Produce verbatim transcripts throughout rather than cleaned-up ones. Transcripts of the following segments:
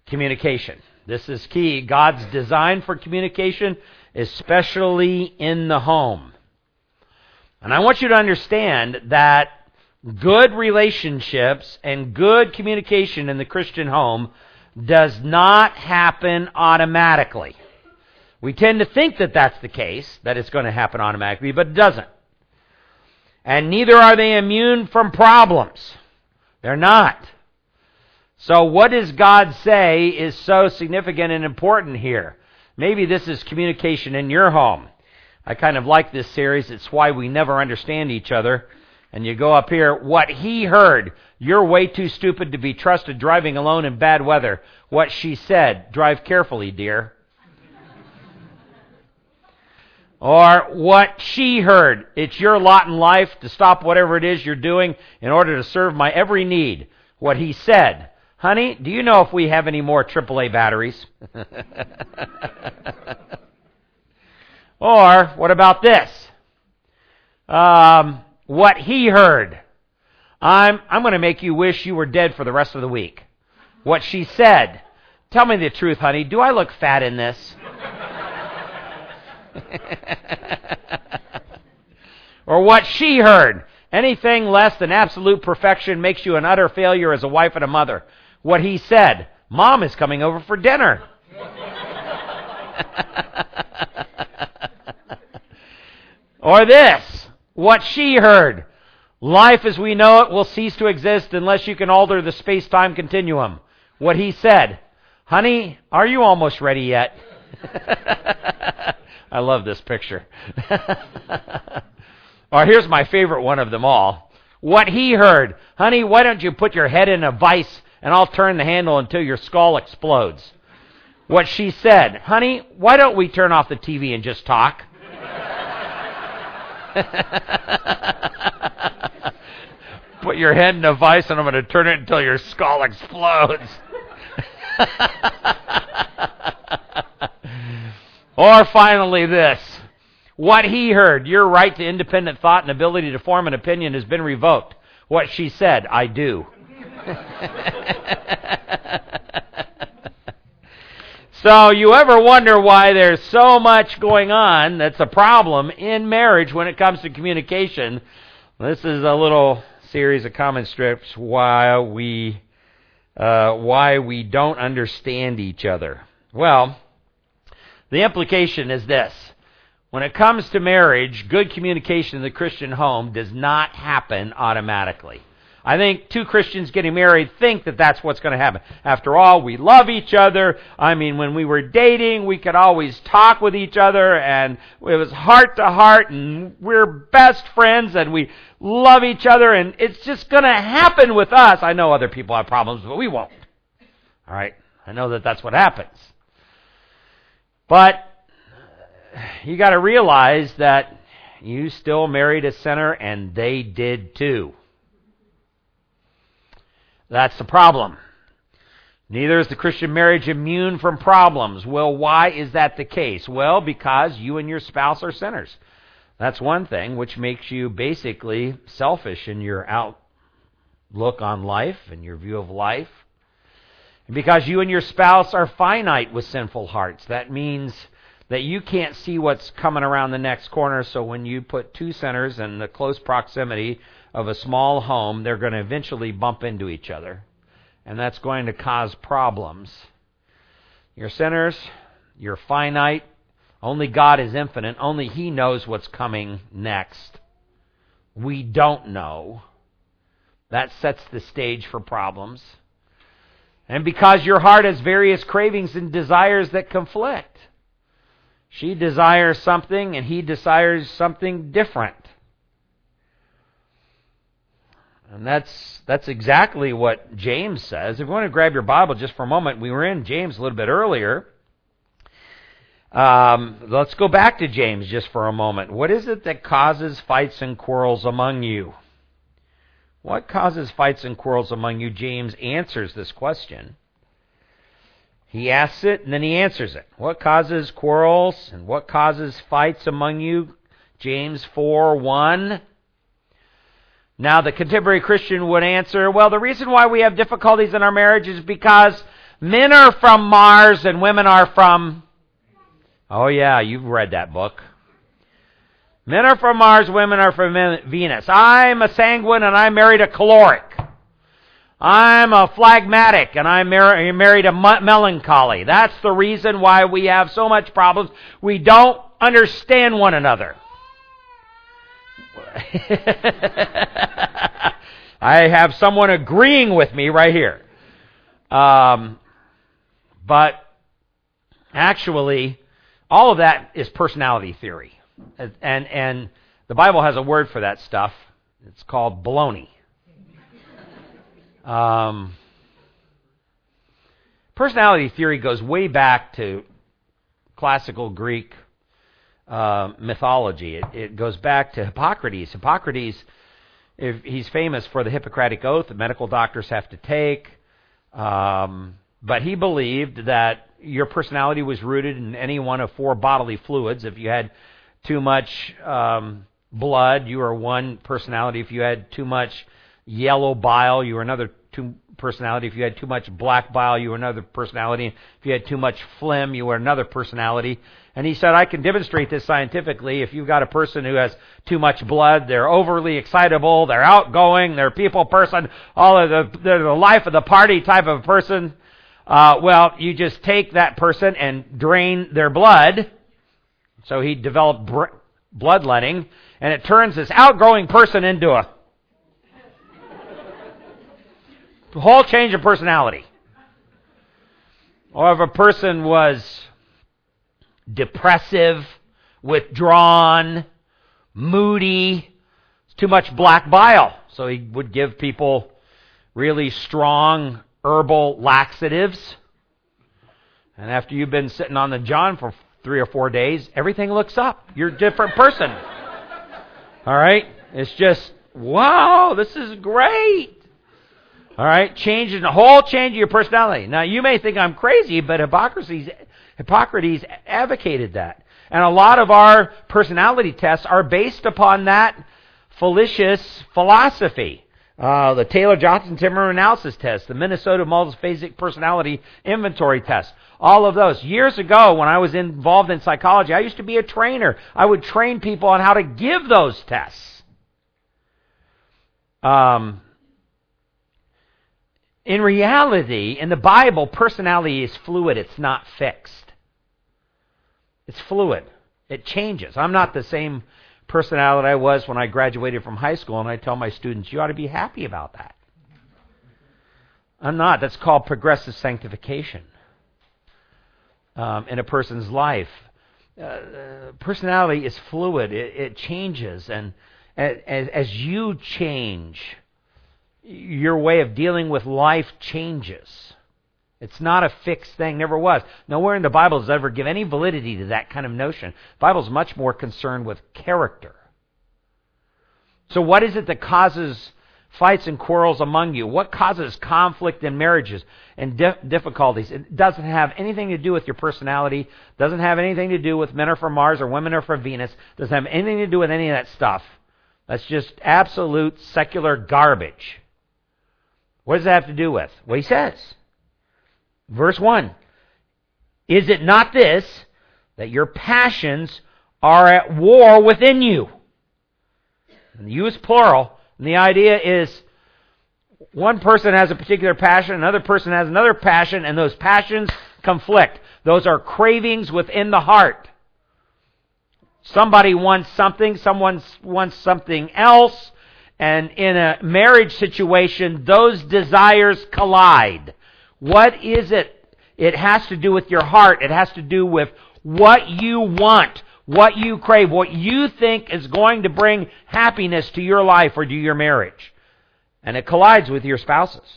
Communication. This is key. God's design for communication, especially in the home. And I want you to understand that good relationships and good communication in the Christian home does not happen automatically. We tend to think that that's the case, that it's going to happen automatically, but it doesn't. And neither are they immune from problems. They're not. So what does God say is so significant and important here? Maybe this is communication in your home. I kind of like this series. It's why we never understand each other. And you go up here, what he heard, you're way too stupid to be trusted driving alone in bad weather. What she said, drive carefully, dear. Or what she heard, it's your lot in life to stop whatever it is you're doing in order to serve my every need. What he said, honey, do you know if we have any more triple A batteries? Or what about this? Um, what he heard, I'm I'm going to make you wish you were dead for the rest of the week. What she said, tell me the truth, honey, do I look fat in this? Or what she heard, anything less than absolute perfection makes you an utter failure as a wife and a mother. What he said, Mom is coming over for dinner. Or this, what she heard, life as we know it will cease to exist unless you can alter the space-time continuum. What he said, honey, are you almost ready yet? I love this picture. Or here's my favorite one of them all. What he heard, honey, why don't you put your head in a vice and I'll turn the handle until your skull explodes. What she said, honey, why don't we turn off the T V and just talk? Put your head in a vice and I'm going to turn it until your skull explodes. Or finally this, what he heard, your right to independent thought and ability to form an opinion has been revoked. What she said, I do. So you ever wonder why there's so much going on that's a problem in marriage when it comes to communication? This is a little series of comment strips why we uh, why we don't understand each other. Well, the implication is this. When it comes to marriage, good communication in the Christian home does not happen automatically. I think two Christians getting married think that that's what's going to happen. After all, we love each other. I mean, when we were dating, we could always talk with each other, and it was heart to heart, and we're best friends, and we love each other, and it's just going to happen with us. I know other people have problems, but we won't. All right? I know that that's what happens. But you got to realize that you still married a sinner, and they did too. That's the problem. Neither is the Christian marriage immune from problems. Well, why is that the case? Well, because you and your spouse are sinners. That's one thing, which makes you basically selfish in your outlook on life and your view of life. And because you and your spouse are finite with sinful hearts. That means that you can't see what's coming around the next corner, so when you put two sinners in the close proximity of a small home, they're going to eventually bump into each other. And that's going to cause problems. You're sinners, you're finite, only God is infinite, only He knows what's coming next. We don't know. That sets the stage for problems. And because your heart has various cravings and desires that conflict. She desires something and he desires something different. And that's that's exactly what James says. If you want to grab your Bible just for a moment, we were in James a little bit earlier. Um, let's go back to James just for a moment. What is it that causes fights and quarrels among you? What causes fights and quarrels among you? James answers this question. He asks it and then he answers it. What causes quarrels and what causes fights among you? James four one. Now the contemporary Christian would answer, well, the reason why we have difficulties in our marriage is because Men are from Mars and women are from... Oh yeah, you've read that book. Men are from Mars, women are from Venus. I'm a sanguine and I married a caloric. I'm a phlegmatic and I mar- married a melancholy. That's the reason why we have so much problems. We don't understand one another. I have someone agreeing with me right here. Um, but actually, all of that is personality theory. And and the Bible has a word for that stuff. It's called baloney. Um, personality theory goes way back to classical Greek uh, mythology. It, it goes back to Hippocrates. Hippocrates, if he's famous for the Hippocratic Oath that medical doctors have to take. Um, but he believed that your personality was rooted in any one of four bodily fluids. If you had too much um, blood, you were one personality. If you had too much yellow bile, you were another two personality. If you had too much black bile, you were another personality. If you had too much phlegm, you were another personality. And he said, I can demonstrate this scientifically. If you've got a person who has too much blood, they're overly excitable, they're outgoing, they're a people person, all of the, they're the life of the party type of person. Uh, well, you just take that person and drain their blood. So he developed br- bloodletting, and it turns this outgoing person into a whole change of personality. Or if a person was depressive, withdrawn, moody, too much black bile. So he would give people really strong herbal laxatives. And after you've been sitting on the john for three or four days, everything looks up. You're a different person. All right? It's just, wow, this is great. All right? Changing the whole change of your personality. Now, you may think I'm crazy, but Hippocrates, Hippocrates advocated that. And a lot of our personality tests are based upon that fallacious philosophy. Uh, the Taylor-Johnson temperament analysis test, the Minnesota multiphasic personality inventory test, all of those. Years ago, when I was involved in psychology, I used to be a trainer. I would train people on how to give those tests. Um, in reality, in the Bible, personality is fluid. It's not fixed. It's fluid. It changes. I'm not the same personality I was when I graduated from high school, and I tell my students, you ought to be happy about that. I'm not. That's called progressive sanctification um, in a person's life. Uh, personality is fluid. It, it changes, and as, as you change, your way of dealing with life changes. It's not a fixed thing, never was. Nowhere in the Bible does it ever give any validity to that kind of notion. The Bible is much more concerned with character. So what is it that causes fights and quarrels among you? What causes conflict in marriages and di- difficulties? It doesn't have anything to do with your personality. Doesn't have anything to do with men are from Mars or women are from Venus. Doesn't have anything to do with any of that stuff. That's just absolute secular garbage. What does that have to do with? Well, he says, verse one, is it not this, that your passions are at war within you? And the you is plural, and the idea is one person has a particular passion, another person has another passion, and those passions conflict. Those are cravings within the heart. Somebody wants something, someone wants something else, and in a marriage situation, those desires collide. What is it? It has to do with your heart. It has to do with what you want, what you crave, what you think is going to bring happiness to your life or to your marriage. And it collides with your spouses.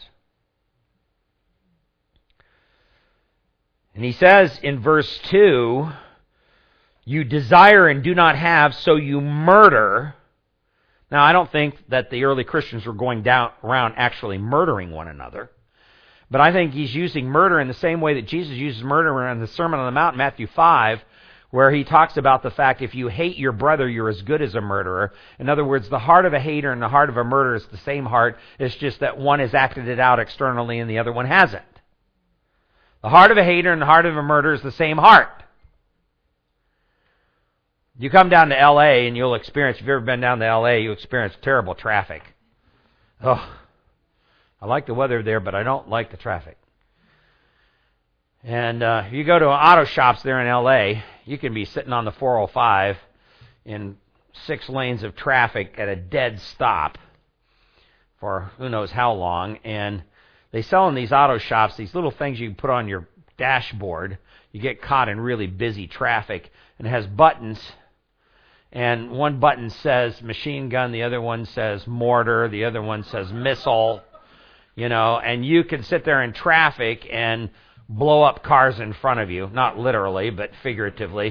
And he says in verse two, you desire and do not have, so you murder. Now, I don't think that the early Christians were going down around actually murdering one another. But I think he's using murder in the same way that Jesus uses murder in the Sermon on the Mount, Matthew five, where he talks about the fact if you hate your brother, you're as good as a murderer. In other words, the heart of a hater and the heart of a murderer is the same heart. It's just that one has acted it out externally and the other one hasn't. The heart of a hater and the heart of a murderer is the same heart. You come down to L A and you'll experience, if you've ever been down to L A, you'll experience terrible traffic. Oh, I like the weather there, but I don't like the traffic. And uh, if you go to auto shops there in L A, you can be sitting on the four oh five in six lanes of traffic at a dead stop for who knows how long, and they sell in these auto shops these little things you can put on your dashboard. You get caught in really busy traffic, and it has buttons, and one button says machine gun, the other one says mortar, the other one says missile, you know, and you can sit there in traffic and blow up cars in front of you, not literally, but figuratively.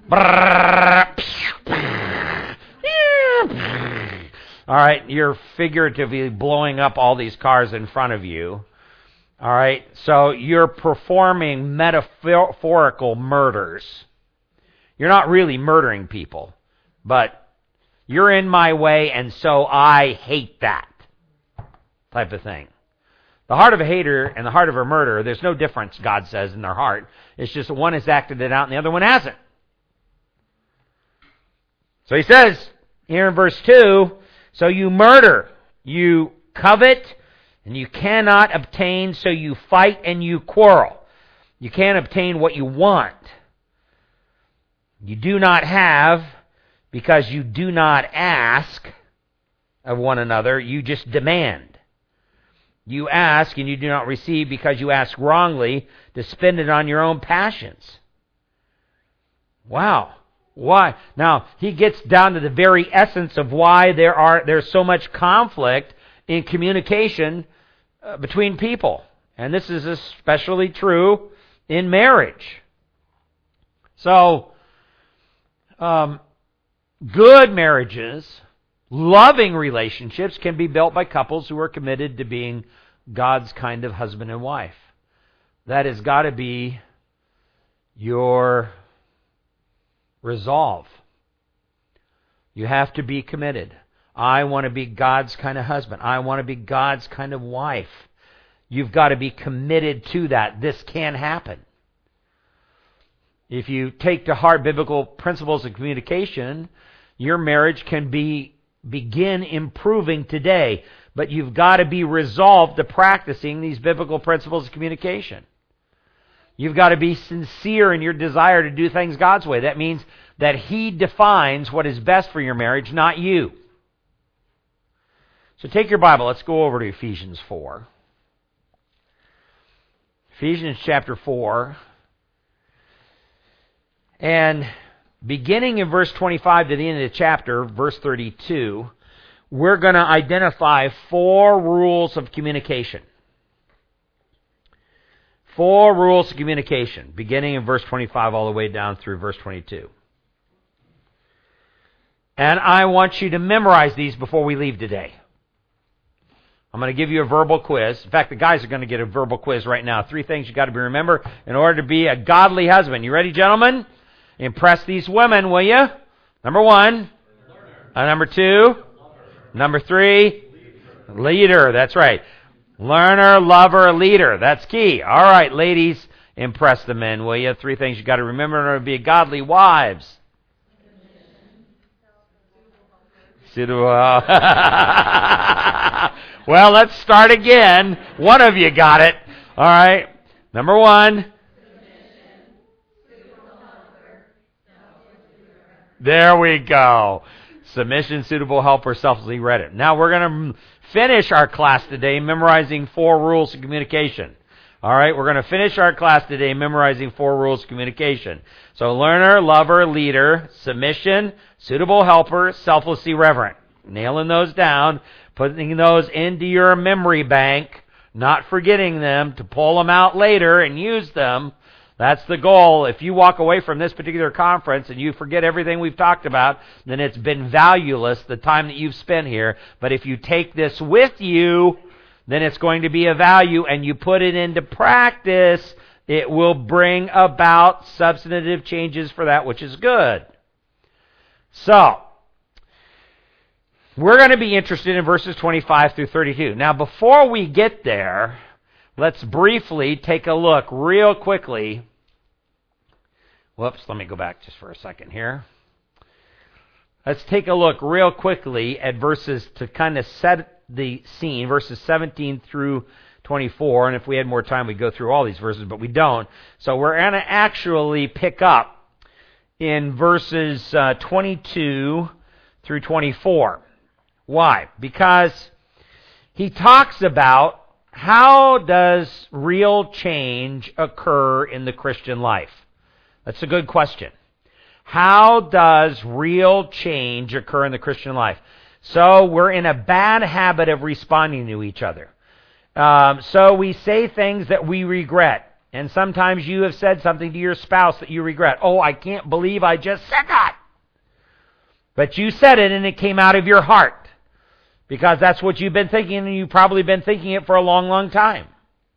All right, you're figuratively blowing up all these cars in front of you. All right, so you're performing metaphorical murders. You're not really murdering people, but you're in my way, and so I hate that type of thing. The heart of a hater and the heart of a murderer, there's no difference, God says, in their heart. It's just one has acted it out and the other one hasn't. So he says here in verse two, so you murder, you covet, and you cannot obtain, so you fight and you quarrel. You can't obtain what you want. You do not have because you do not ask of one another, you just demand. You ask and you do not receive because you ask wrongly to spend it on your own passions. Wow. Why? Now, he gets down to the very essence of why there are there's so much conflict in communication uh, between people. And this is especially true in marriage. So, um, good marriages, loving relationships can be built by couples who are committed to being God's kind of husband and wife. That has got to be your resolve. You have to be committed. I want to be God's kind of husband. I want to be God's kind of wife. You've got to be committed to that. This can happen. If you take to heart biblical principles of communication, your marriage can be begin improving today. But you've got to be resolved to practicing these biblical principles of communication. You've got to be sincere in your desire to do things God's way. That means that He defines what is best for your marriage, not you. So take your Bible. Let's go over to Ephesians four. Ephesians chapter four. And beginning in verse twenty-five to the end of the chapter, verse thirty-two, we're going to identify four rules of communication. Four rules of communication, beginning in verse twenty-five all the way down through verse twenty-two. And I want you to memorize these before we leave today. I'm going to give you a verbal quiz. In fact, the guys are going to get a verbal quiz right now. Three things you've got to be remember in order to be a godly husband. You ready, gentlemen? Impress these women, will you? Number one. Uh, number two. Number three. Leader. leader. That's right. Learner, lover, leader. That's key. All right, ladies, impress the men, will you? Three things you've got to remember in order to be godly wives. Suitable. Well, let's start again. One of you got it. All right. Number one. There we go. Submission, suitable helper, selflessly read it. Now we're going to finish our class today memorizing four rules of communication. All right, we're going to finish our class today memorizing four rules of communication. So learner, lover, leader, submission, suitable helper, selflessly reverent. Nailing those down, putting those into your memory bank, not forgetting them to pull them out later and use them. That's the goal. If you walk away from this particular conference and you forget everything we've talked about, then it's been valueless, the time that you've spent here. But if you take this with you, then it's going to be a value, and you put it into practice, it will bring about substantive changes for that which is good. So, we're going to be interested in verses twenty-five through thirty-two. Now, before we get there, let's briefly take a look real quickly. Whoops, let me go back just for a second here. Let's take a look real quickly at verses to kind of set the scene, verses seventeen through twenty-four. And if we had more time, we'd go through all these verses, but we don't. So we're going to actually pick up in verses uh, twenty-two through twenty-four. Why? Because he talks about how does real change occur in the Christian life. That's a good question. How does real change occur in the Christian life? So we're in a bad habit of responding to each other. Um, so we say things that we regret. And sometimes you have said something to your spouse that you regret. Oh, I can't believe I just said that. But you said it and it came out of your heart. Because that's what you've been thinking, and you've probably been thinking it for a long, long time.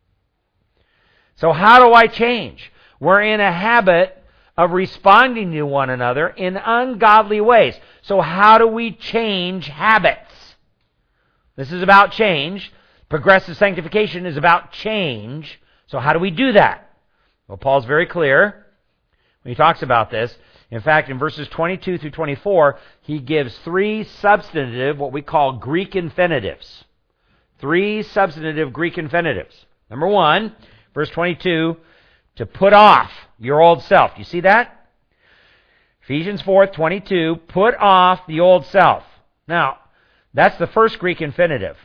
So how do I change? We're in a habit of responding to one another in ungodly ways. So how do we change habits? This is about change. Progressive sanctification is about change. So how do we do that? Well, Paul's very clear when he talks about this. In fact, in verses twenty-two through twenty-four, he gives three substantive, what we call Greek infinitives. Three substantive Greek infinitives. Number one, verse twenty-two, to put off your old self. You see that? Ephesians four twenty-two, put off the old self. Now, that's the first Greek infinitive.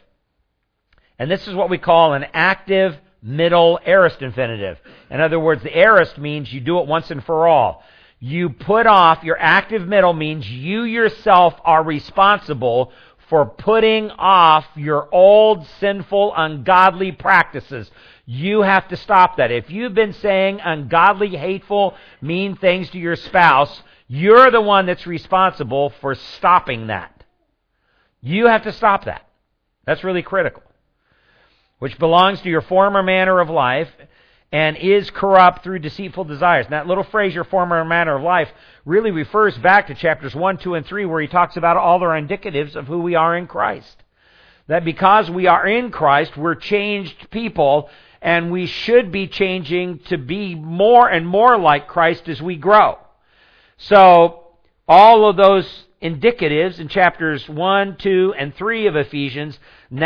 And this is what we call an active middle aorist infinitive. In other words, the aorist means you do it once and for all. You put off, your active middle means you yourself are responsible for putting off your old sinful, ungodly practices. You have to stop that. If you've been saying ungodly, hateful, mean things to your spouse, you're the one that's responsible for stopping that. You have to stop that. That's really critical. Which belongs to your former manner of life and is corrupt through deceitful desires. And that little phrase, your former manner of life, really refers back to chapters one, two, and three, where he talks about all our indicatives of who we are in Christ. That because we are in Christ, we're changed people, and we should be changing to be more and more like Christ as we grow. So, all of those indicatives in chapters one, two, and three of Ephesians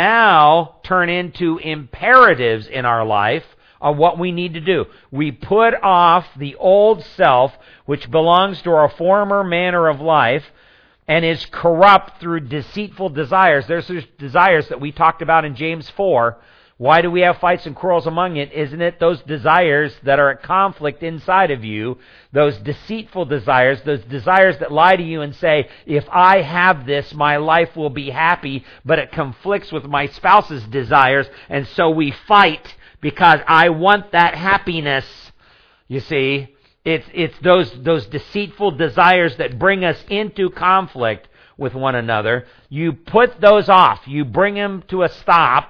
now turn into imperatives in our life of what we need to do. We put off the old self, which belongs to our former manner of life, and is corrupt through deceitful desires. There's those desires that we talked about in James four. Why do we have fights and quarrels among it? Isn't it those desires that are at conflict inside of you, those deceitful desires, those desires that lie to you and say, if I have this, my life will be happy, but it conflicts with my spouse's desires, and so we fight because I want that happiness. You see, it's it's those those deceitful desires that bring us into conflict with one another. You put those off. You bring them to a stop.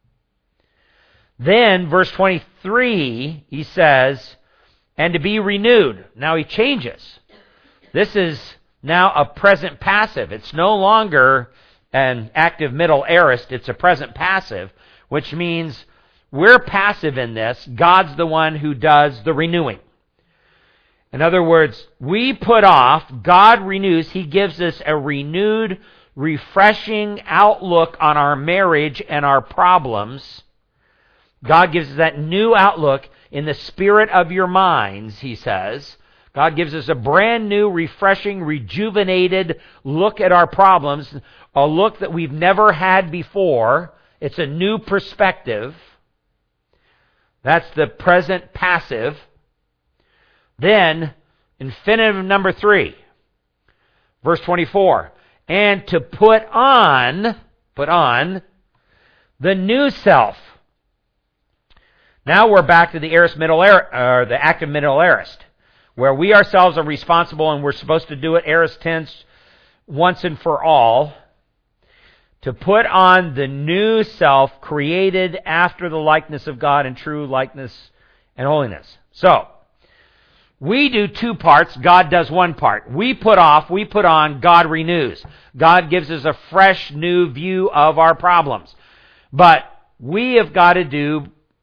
Then, verse twenty-three, he says, and to be renewed. Now he changes. This is now a present passive. It's no longer an active middle aorist. It's a present passive, which means we're passive in this. God's the one who does the renewing. In other words, we put off, God renews. He gives us a renewed, refreshing outlook on our marriage and our problems. God gives us that new outlook in the spirit of your minds, he says. God gives us a brand new, refreshing, rejuvenated look at our problems, a look that we've never had before. It's a new perspective. That's the present passive. Then, infinitive number three, verse twenty-four, and to put on, put on, the new self. Now we're back to the aorist middle aorist, or the active middle aorist, where we ourselves are responsible and we're supposed to do it aorist tense once and for all. To put on the new self created after the likeness of God in true likeness and holiness. So, we do two parts, God does one part. We put off, we put on, God renews. God gives us a fresh new view of our problems. But we have got to do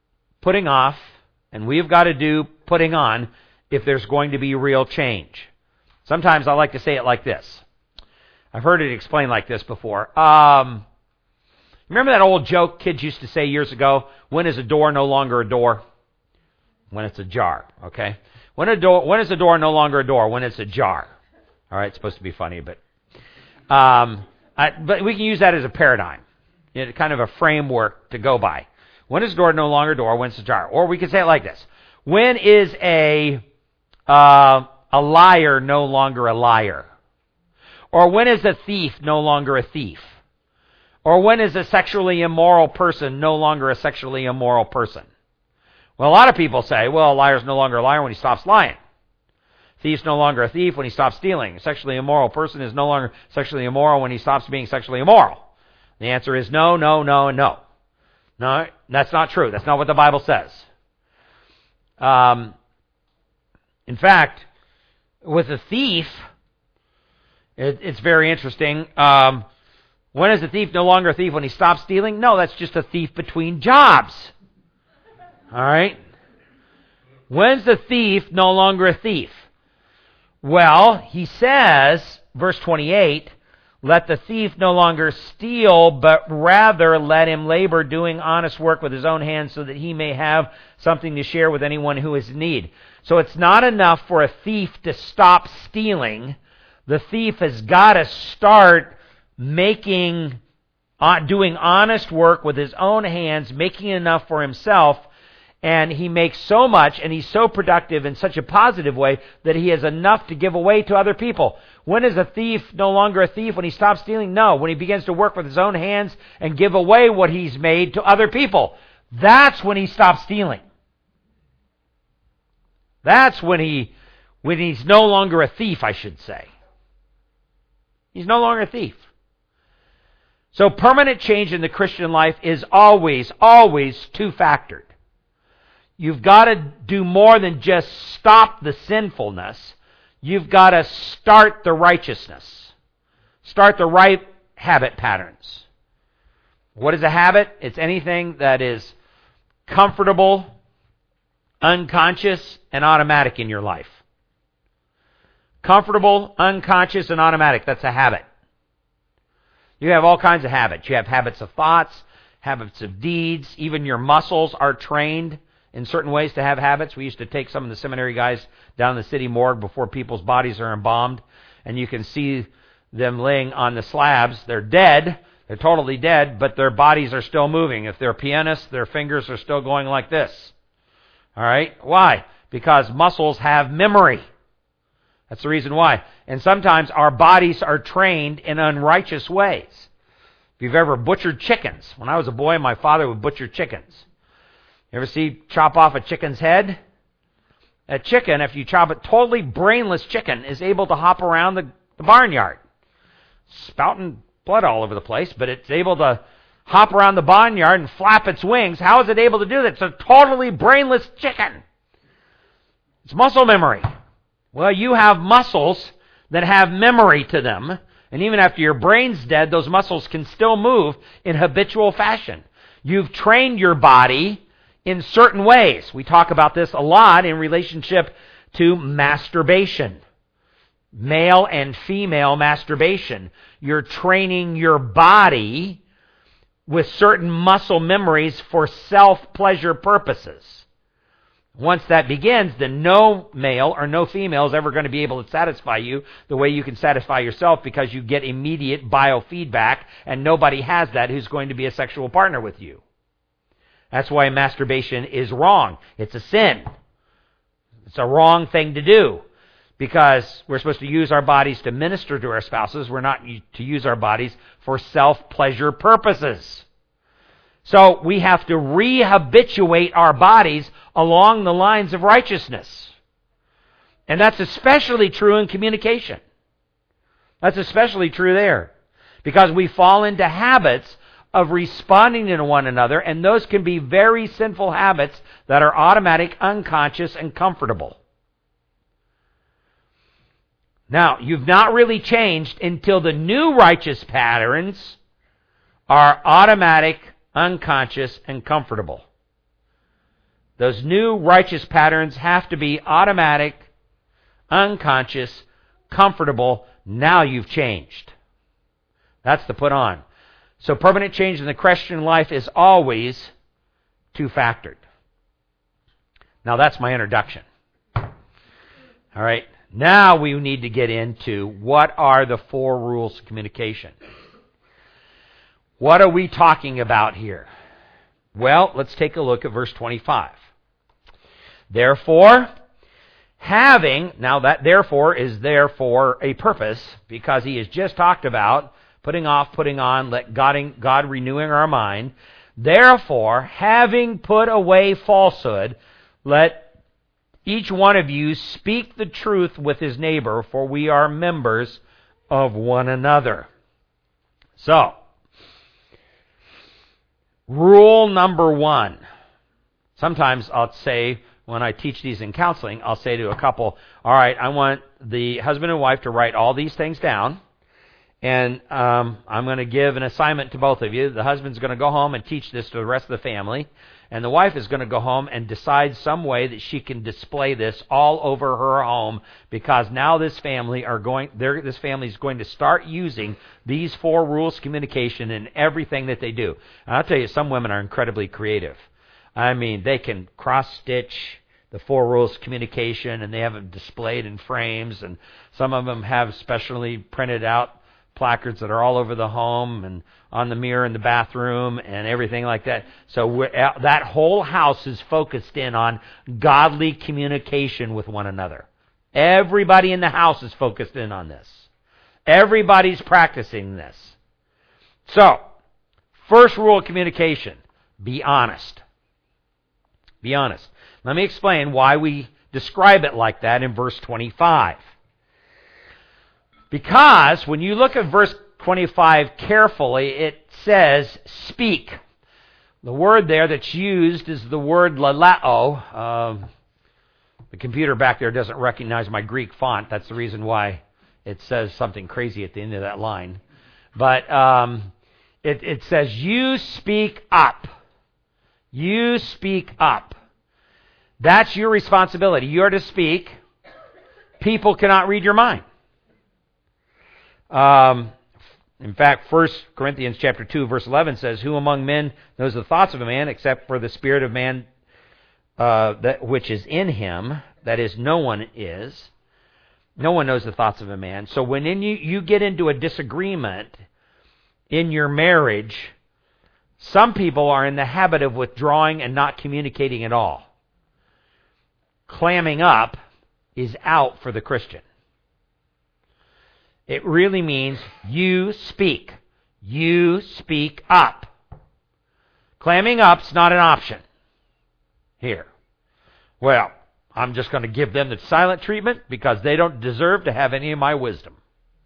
putting off, and we've got to do putting on if there's going to be real change. Sometimes I like to say it like this. I've heard it explained like this before. Um, remember that old joke kids used to say years ago? When is a door no longer a door? When it's ajar, okay? When a door, when is a door no longer a door? When it's ajar. All right, it's supposed to be funny, but um, I, but we can use that as a paradigm, you know, kind of a framework to go by. When is a door no longer a door? When it's ajar. Or we could say it like this. When is a uh, a liar no longer a liar? Or when is a thief no longer a thief? Or when is a sexually immoral person no longer a sexually immoral person? Well, a lot of people say, well, a liar's no longer a liar when he stops lying. Thief's no longer a thief when he stops stealing. A sexually immoral person is no longer sexually immoral when he stops being sexually immoral. The answer is no, no, no, and no. No, that's not true. That's not what the Bible says. Um, in fact, with a thief, it, it's very interesting. Um, when is a thief no longer a thief? When he stops stealing? No, that's just a thief between jobs. All right? When's the thief no longer a thief? Well, he says, verse twenty-eight, let the thief no longer steal, but rather let him labor doing honest work with his own hands so that he may have something to share with anyone who is in need. So it's not enough for a thief to stop stealing. The thief has got to start making, uh, doing honest work with his own hands, making enough for himself. And he makes so much, and he's so productive in such a positive way that he has enough to give away to other people. When is a thief no longer a thief? When he stops stealing? No. When he begins to work with his own hands and give away what he's made to other people. That's when he stops stealing. That's when he, when he's no longer a thief, I should say. He's no longer a thief. So permanent change in the Christian life is always, always two-factored. You've got to do more than just stop the sinfulness. You've got to start the righteousness. Start the right habit patterns. What is a habit? It's anything that is comfortable, unconscious, and automatic in your life. Comfortable, unconscious, and automatic. That's a habit. You have all kinds of habits. You have habits of thoughts, habits of deeds. Even your muscles are trained in certain ways to have habits. We used to take some of the seminary guys down the city morgue before people's bodies are embalmed, and you can see them laying on the slabs. They're dead. They're totally dead, but their bodies are still moving. If they're pianists, their fingers are still going like this. All right? Why? Because muscles have memory. That's the reason why. And sometimes our bodies are trained in unrighteous ways. If you've ever butchered chickens. When I was a boy, my father would butcher chickens. You ever see chop off a chicken's head? A chicken, if you chop it, totally brainless chicken, is able to hop around the, the barnyard. Spouting blood all over the place, but it's able to hop around the barnyard and flap its wings. How is it able to do that? It's a totally brainless chicken. It's muscle memory. Well, you have muscles that have memory to them, and even after your brain's dead, those muscles can still move in habitual fashion. You've trained your body in certain ways. We talk about this a lot in relationship to masturbation. Male and female masturbation. You're training your body with certain muscle memories for self-pleasure purposes. Once that begins, then no male or no female is ever going to be able to satisfy you the way you can satisfy yourself, because you get immediate biofeedback, and nobody has that who's going to be a sexual partner with you. That's why masturbation is wrong. It's a sin. It's a wrong thing to do, because we're supposed to use our bodies to minister to our spouses. We're not to use our bodies for self-pleasure purposes. So we have to rehabituate our bodies along the lines of righteousness. And that's especially true in communication. That's especially true there, because we fall into habits of responding to one another, and those can be very sinful habits that are automatic, unconscious, and comfortable. Now, you've not really changed until the new righteous patterns are automatic, unconscious, and comfortable. Those new righteous patterns have to be automatic, unconscious, comfortable. Now you've changed. That's the put on. So permanent change in the Christian life is always two-factored. Now that's my introduction. All right. Now we need to get into what are the four rules of communication. What are we talking about here? Well, let's take a look at verse twenty-five. Therefore, having, now that therefore is there for a purpose, because he has just talked about putting off, putting on, let God, God renewing our mind. Therefore, having put away falsehood, let each one of you speak the truth with his neighbor, for we are members of one another. So, rule number one. Sometimes I'll say, when I teach these in counseling, I'll say to a couple, all right, I want the husband and wife to write all these things down, and um, I'm going to give an assignment to both of you. The husband's going to go home and teach this to the rest of the family, and the wife is going to go home and decide some way that she can display this all over her home, because now this family are going, this family is going to start using these four rules of communication in everything that they do. And I'll tell you, some women are incredibly creative. I mean, they can cross-stitch the four rules of communication, and they have them displayed in frames, and some of them have specially printed out placards that are all over the home and on the mirror in the bathroom and everything like that. So we're, that whole house is focused in on godly communication with one another. Everybody in the house is focused in on this. Everybody's practicing this. So, first rule of communication, be honest. Be honest. Let me explain why we describe it like that in verse twenty-five. Because when you look at verse twenty-five carefully, it says, speak. The word there that's used is the word laleo. Um, the computer back there doesn't recognize my Greek font. That's the reason why it says something crazy at the end of that line. But um, it, it says, you speak up. You speak up. That's your responsibility. You're to speak. People cannot read your mind. Um, in fact, First Corinthians chapter two, verse eleven says, who among men knows the thoughts of a man except for the spirit of man uh, that which is in him? That is, no one is. No one knows the thoughts of a man. So when in you, you get into a disagreement in your marriage, some people are in the habit of withdrawing and not communicating at all. Clamming up is out for the Christian. It really means you speak. You speak up. Clamming up's not an option here. Well, I'm just going to give them the silent treatment because they don't deserve to have any of my wisdom.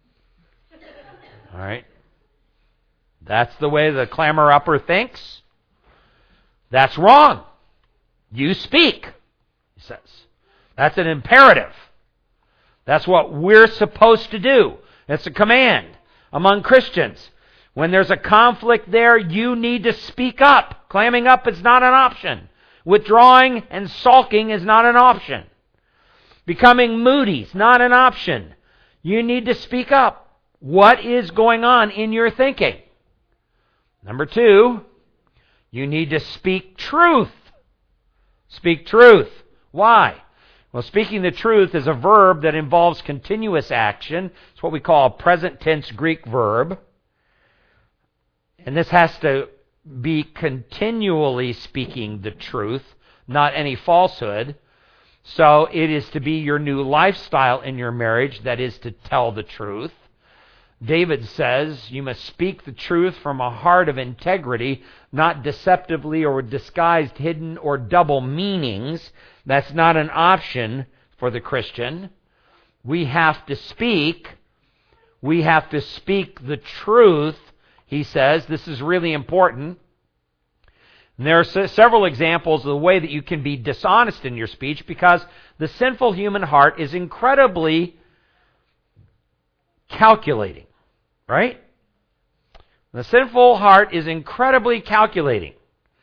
All right? That's the way the clamor-upper thinks. That's wrong. You speak, he says. That's an imperative. That's what we're supposed to do. It's a command among Christians. When there's a conflict there, you need to speak up. Clamming up is not an option. Withdrawing and sulking is not an option. Becoming moody is not an option. You need to speak up. What is going on in your thinking? Number two, you need to speak truth. Speak truth. Why? Well, speaking the truth is a verb that involves continuous action. It's what we call a present tense Greek verb. And this has to be continually speaking the truth, not any falsehood. So it is to be your new lifestyle in your marriage, that is to tell the truth. David says you must speak the truth from a heart of integrity, not deceptively or disguised, hidden, or double meanings. That's not an option for the Christian. We have to speak. We have to speak the truth, he says. This is really important. And there are several examples of the way that you can be dishonest in your speech, because the sinful human heart is incredibly calculating, right? The sinful heart is incredibly calculating.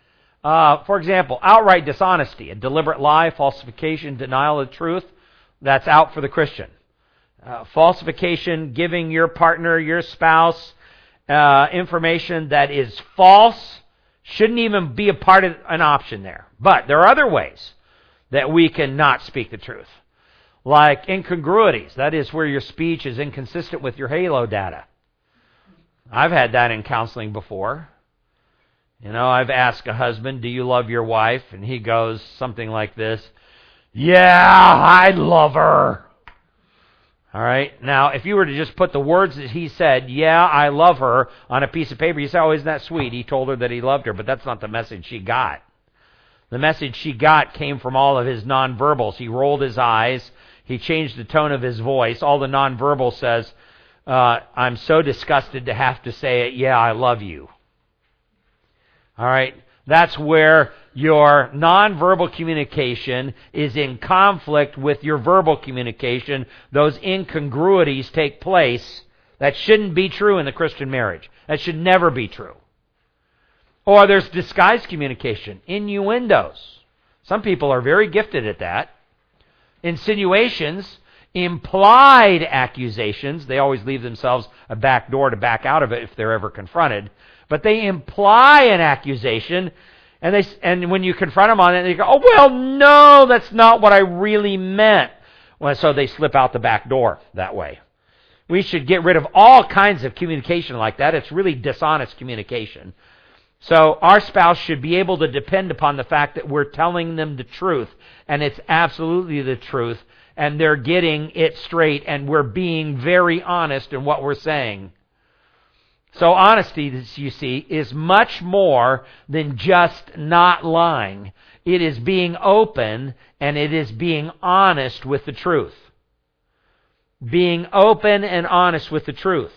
Uh, for example, outright dishonesty, a deliberate lie, falsification, denial of the truth, that's out for the Christian. Uh, falsification, giving your partner, your spouse, uh, information that is false, shouldn't even be a part of an option there. But there are other ways that we can not speak the truth. Like incongruities, that is where your speech is inconsistent with your halo data. I've had that in counseling before. You know, I've asked a husband, do you love your wife? And he goes something like this, yeah, I love her. All right. Now, if you were to just put the words that he said, yeah, I love her, on a piece of paper, you say, oh, isn't that sweet? He told her that he loved her, but that's not the message she got. The message she got came from all of his nonverbals. He rolled his eyes. He changed the tone of his voice. All the nonverbal says, uh, I'm so disgusted to have to say it, yeah, I love you. All right. That's where your nonverbal communication is in conflict with your verbal communication. Those incongruities take place. That shouldn't be true in the Christian marriage. That should never be true. Or there's disguised communication, innuendos. Some people are very gifted at that. Insinuations, implied accusations. They always leave themselves a back door to back out of it if they're ever confronted. But they imply an accusation, and they and when you confront them on it, they go, oh, well, no, that's not what I really meant. Well, so they slip out the back door that way. We should get rid of all kinds of communication like that. It's really dishonest communication. So our spouse should be able to depend upon the fact that we're telling them the truth, and it's absolutely the truth, and they're getting it straight, and we're being very honest in what we're saying. So honesty, you see, is much more than just not lying. It is being open, and it is being honest with the truth. Being open and honest with the truth.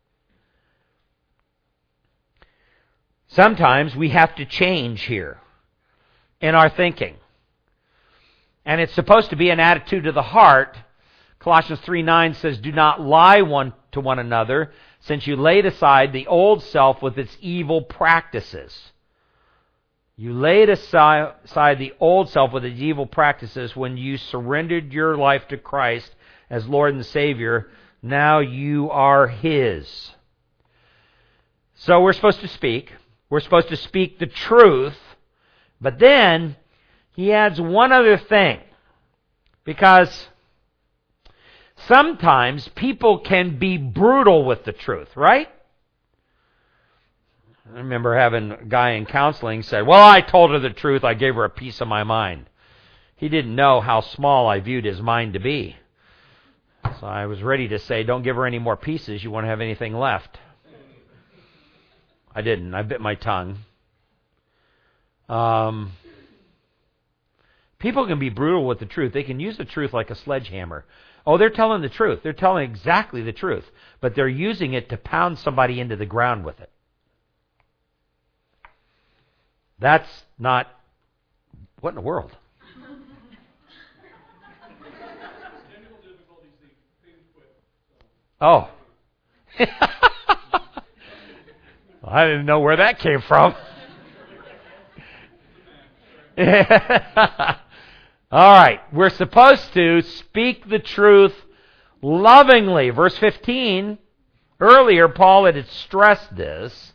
Sometimes we have to change here in our thinking. And it's supposed to be an attitude of the heart. Colossians three nine says, do not lie one to one another, since you laid aside the old self with its evil practices. You laid aside the old self with its evil practices when you surrendered your life to Christ as Lord and Savior. Now you are His. So we're supposed to speak. We're supposed to speak the truth. But then he adds one other thing. Because sometimes people can be brutal with the truth, right? I remember having a guy in counseling say, well, I told her the truth. I gave her a piece of my mind. He didn't know how small I viewed his mind to be. So I was ready to say, don't give her any more pieces. You won't have anything left. I didn't. I bit my tongue. Um, people can be brutal with the truth. They can use the truth like a sledgehammer. Oh, they're telling the truth. They're telling exactly the truth. But they're using it to pound somebody into the ground with it. That's not... What in the world? Oh. I didn't know where that came from. All right. We're supposed to speak the truth lovingly. Verse fifteen, earlier Paul had stressed this.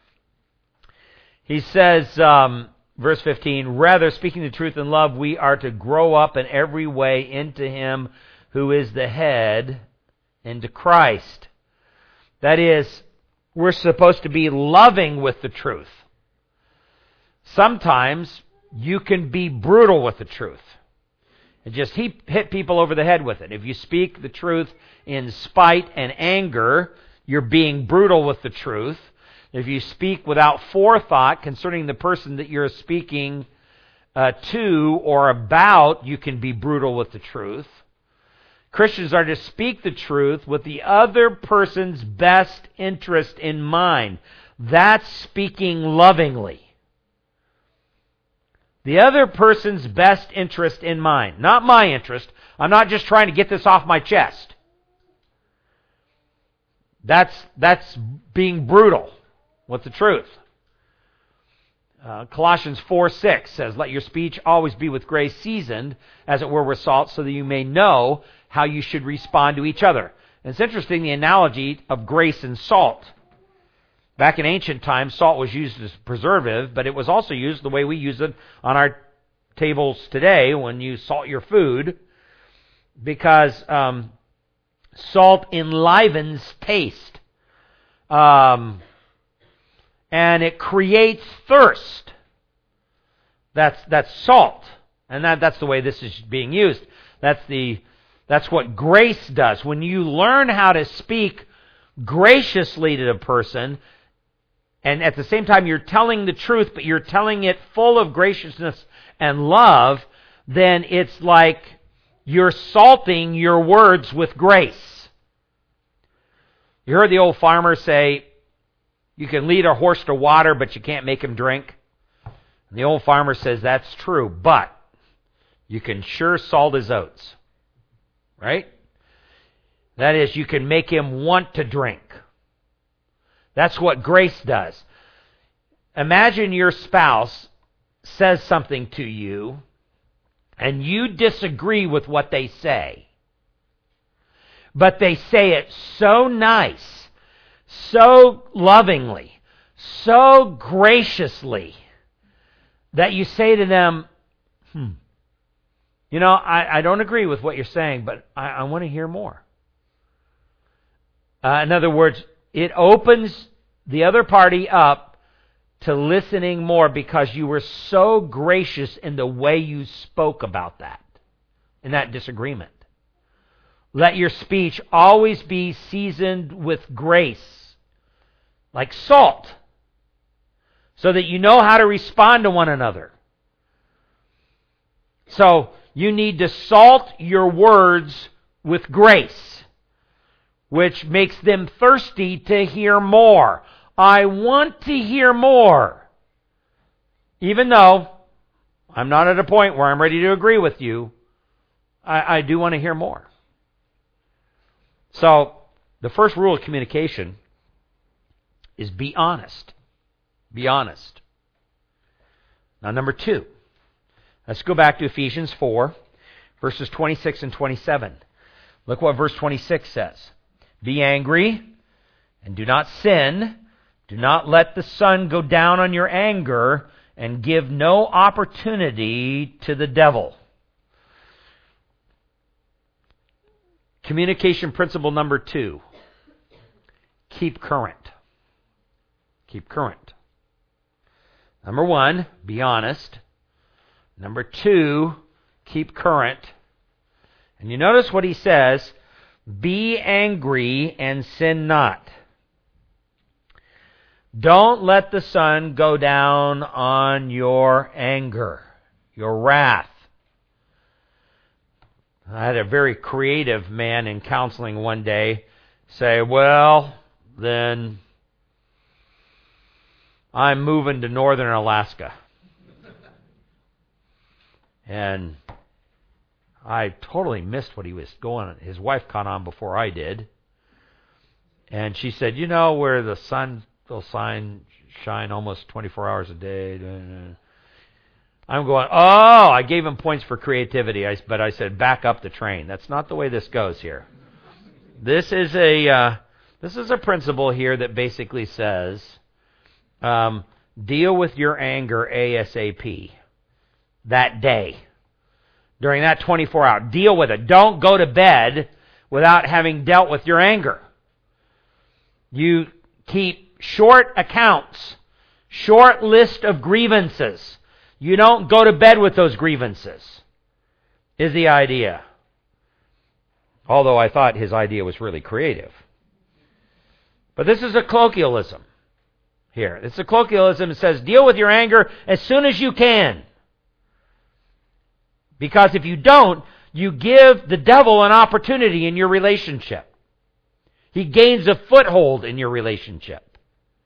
He says, um, verse fifteen, rather, speaking the truth in love, we are to grow up in every way into Him who is the head, into Christ. That is, we're supposed to be loving with the truth. Sometimes you can be brutal with the truth and just hit people over the head with it. If you speak the truth in spite and anger, you're being brutal with the truth. If you speak without forethought concerning the person that you're speaking uh, to or about, you can be brutal with the truth. Christians are to speak the truth with the other person's best interest in mind. That's speaking lovingly. The other person's best interest in mind. Not my interest. I'm not just trying to get this off my chest. That's, that's being brutal with the truth. Uh, Colossians four six says, let your speech always be with grace, seasoned, as it were with salt, so that you may know how you should respond to each other. And it's interesting, the analogy of grace and salt. Back in ancient times, salt was used as preservative, but it was also used the way we use it on our tables today when you salt your food, because um, salt enlivens taste. Um... And it creates thirst. That's that's salt. And that, that's the way this is being used. That's the that's what grace does. When you learn how to speak graciously to the person, and at the same time you're telling the truth, but you're telling it full of graciousness and love, then it's like you're salting your words with grace. You heard the old farmer say, you can lead a horse to water, but you can't make him drink. And the old farmer says that's true, but you can sure salt his oats. Right? That is, you can make him want to drink. That's what grace does. Imagine your spouse says something to you, and you disagree with what they say. But they say it so nice, so lovingly, so graciously, that you say to them, hmm, you know, I, I don't agree with what you're saying, but I, I want to hear more. Uh, in other words, it opens the other party up to listening more because you were so gracious in the way you spoke about that, in that disagreement. Let your speech always be seasoned with grace, like salt, so that you know how to respond to one another. So you need to salt your words with grace, which makes them thirsty to hear more. I want to hear more. Even though I'm not at a point where I'm ready to agree with you, I, I do want to hear more. So, the first rule of communication is be honest. Be honest. Now, number two. Let's go back to Ephesians four, verses twenty-six and twenty-seven. Look what verse twenty-six says. Be angry and do not sin. Do not let the sun go down on your anger, and give no opportunity to the devil. Communication principle number two. Keep current. Keep current. Number one, be honest. Number two, keep current. And you notice what he says, be angry and sin not. Don't let the sun go down on your anger, your wrath. I had a very creative man in counseling one day say, well, then I'm moving to northern Alaska. And I totally missed what he was going on. His wife caught on before I did. And she said, you know, where the sun will shine, shine almost twenty-four hours a day. I'm going, oh, I gave him points for creativity, I, but I said, back up the train. That's not the way this goes here. This is a uh, this is a principle here that basically says, um, deal with your anger ASAP. That day. During that twenty-four hour. Deal with it. Don't go to bed without having dealt with your anger. You keep short accounts. Short list of grievances. You don't go to bed with those grievances, is the idea. Although I thought his idea was really creative. But this is a colloquialism here. It's a colloquialism that says, deal with your anger as soon as you can. Because if you don't, you give the devil an opportunity in your relationship. He gains a foothold in your relationship.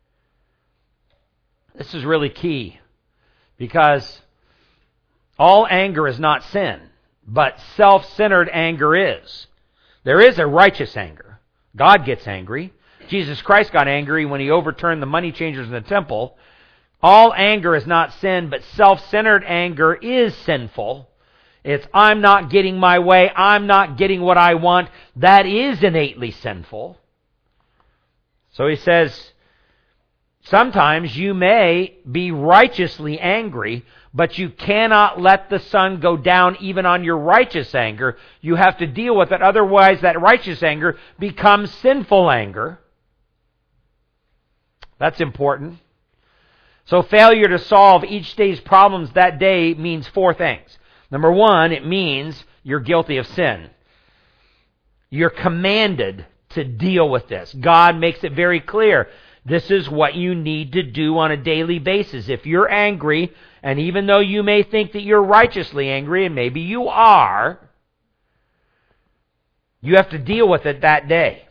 This is really key. Because all anger is not sin, but self-centered anger is. There is a righteous anger. God gets angry. Jesus Christ got angry when he overturned the money changers in the temple All anger is not sin, but self-centered anger is sinful. It's, I'm not getting my way, I'm not getting what I want. That is innately sinful. So he says, sometimes you may be righteously angry, but you cannot let the sun go down even on your righteous anger. You have to deal with it, otherwise that righteous anger becomes sinful anger. That's important. So failure to solve each day's problems that day means four things. Number one, it means you're guilty of sin. You're commanded to deal with this. God makes it very clear. This is what you need to do on a daily basis. If you're angry, and even though you may think that you're righteously angry, and maybe you are, you have to deal with it that day.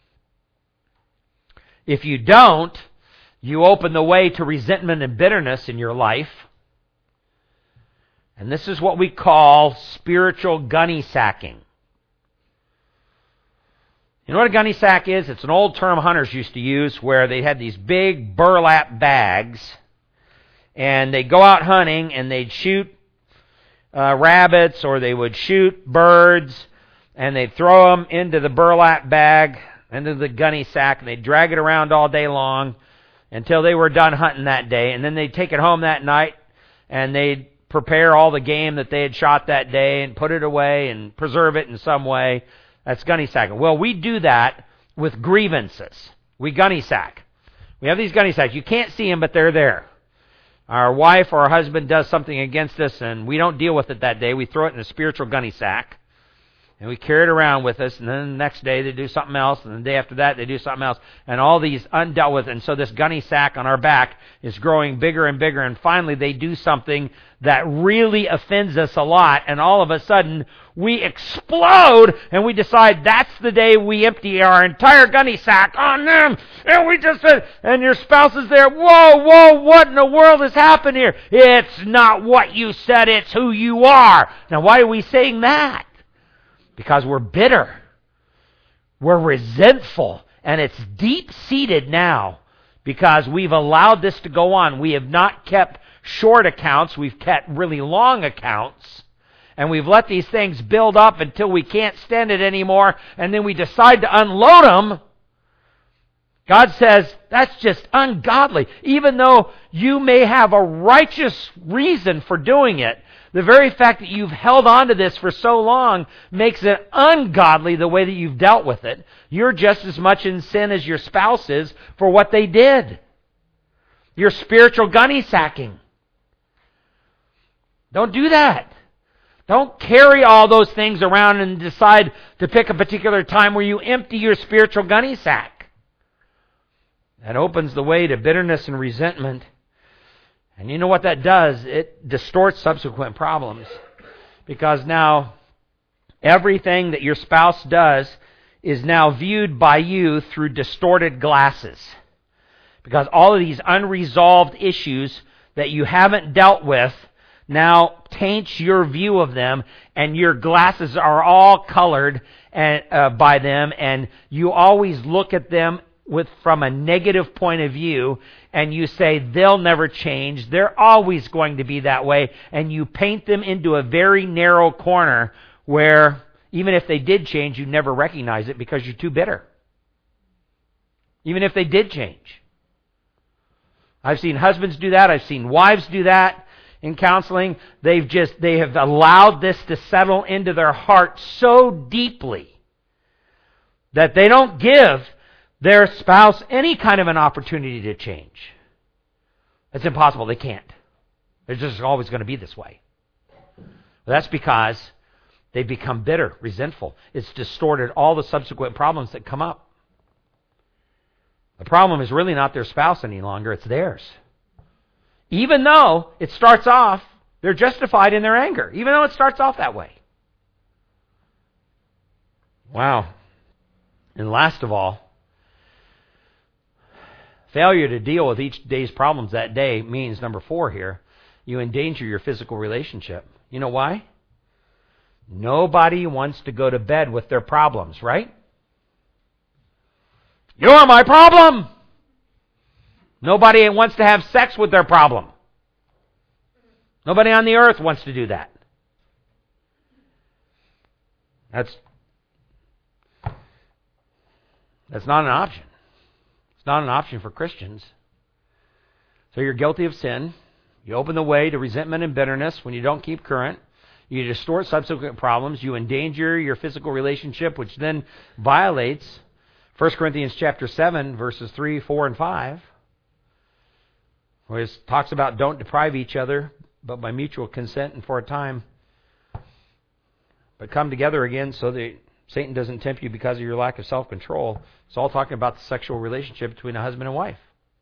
If you don't, you open the way to resentment and bitterness in your life. And this is what we call spiritual gunny sacking. You know what a gunny sack is? It's an old term hunters used to use where they had these big burlap bags and they'd go out hunting and they'd shoot uh, rabbits or they would shoot birds and they'd throw them into the burlap bag, into the gunny sack, and they'd drag it around all day long until they were done hunting that day. And then they'd take it home that night and they'd prepare all the game that they had shot that day and put it away and preserve it in some way. That's gunny sacking. Well, we do that with grievances. We gunny sack. We have these gunny sacks. You can't see them, but they're there. Our wife or our husband does something against us, and we don't deal with it that day. We throw it in a spiritual gunny sack, and we carry it around with us, and then the next day they do something else, and the day after that they do something else, and all these undealt with. And so this gunny sack on our back is growing bigger and bigger, and finally they do something that really offends us a lot, and all of a sudden we explode, and we decide that's the day we empty our entire gunny sack on them, and we just said, and your spouse is there, whoa, whoa, what in the world has happened here? It's not what you said, it's who you are. Now why are we saying that? Because we're bitter. We're resentful. And it's deep-seated now because we've allowed this to go on. We have not kept short accounts. We've kept really long accounts. And we've let these things build up until we can't stand it anymore. And then we decide to unload them. God says, that's just ungodly. Even though you may have a righteous reason for doing it, the very fact that you've held on to this for so long makes it ungodly the way that you've dealt with it. You're just as much in sin as your spouse is for what they did. You're spiritual gunny sacking. Don't do that. Don't carry all those things around and decide to pick a particular time where you empty your spiritual gunny sack. That opens the way to bitterness and resentment. And you know what that does? It distorts subsequent problems. Because now, everything that your spouse does is now viewed by you through distorted glasses. Because all of these unresolved issues that you haven't dealt with now taints your view of them, and your glasses are all colored and, uh, by them, and you always look at them with from a negative point of view, and you say they'll never change, they're always going to be that way, and you paint them into a very narrow corner where even if they did change, you never recognize it because you're too bitter. Even if they did change. I've seen husbands do that, I've seen wives do that in counseling. They've just they have allowed this to settle into their heart so deeply that they don't give their spouse any kind of an opportunity to change. It's impossible. They can't. They're just always going to be this way. Well, that's because they've become bitter, resentful. It's distorted all the subsequent problems that come up. The problem is really not their spouse any longer. It's theirs. Even though it starts off, they're justified in their anger. Even though it starts off that way. Wow. And last of all, failure to deal with each day's problems that day means, number four here, you endanger your physical relationship. You know why? Nobody wants to go to bed with their problems, right? You're my problem! Nobody wants to have sex with their problem. Nobody on the earth wants to do that. That's that's not an option. It's not an option for Christians. So you're guilty of sin. You open the way to resentment and bitterness when you don't keep current. You distort subsequent problems. You endanger your physical relationship, which then violates First Corinthians chapter seven, verses three, four, and five, where it talks about don't deprive each other, but by mutual consent and for a time, but come together again so that Satan doesn't tempt you because of your lack of self-control. It's all talking about the sexual relationship between a husband and wife.